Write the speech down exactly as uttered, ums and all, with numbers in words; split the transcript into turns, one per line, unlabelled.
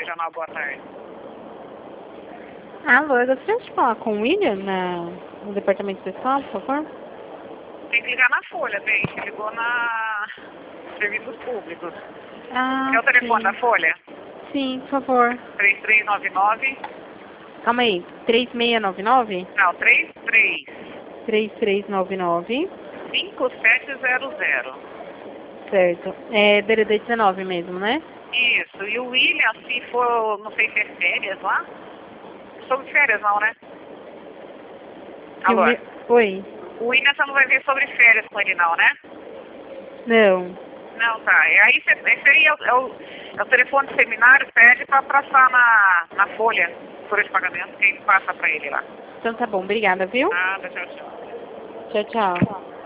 Regional, boa tarde.
Alô, eu gostaria de falar com o William na, no departamento pessoal, por favor?
Tem que ligar na Folha, bem. Você ligou na Serviços Públicos.
Ah,
É o telefone
sim.
da Folha?
Sim, por favor.
três três nove nove.
Calma aí, três seis nove nove?
Não, três três.
três três nove nove.
cinco sete zero zero.
Certo. É D D D dezenove mesmo, né?
Isso. E o William, se for, não sei se é férias lá. Sobre férias não, né?
Que o
Alô?
me- Oi.
O William você não vai ver sobre férias com ele não, né?
Não.
Não, tá. E aí, cê- esse aí é o, é o, é o telefone do seminário, pede pra passar na, na folha, folha de pagamento, quem passa pra ele lá.
Então tá bom, obrigada, viu?
Nada, tchau, tchau.
Tchau, tchau.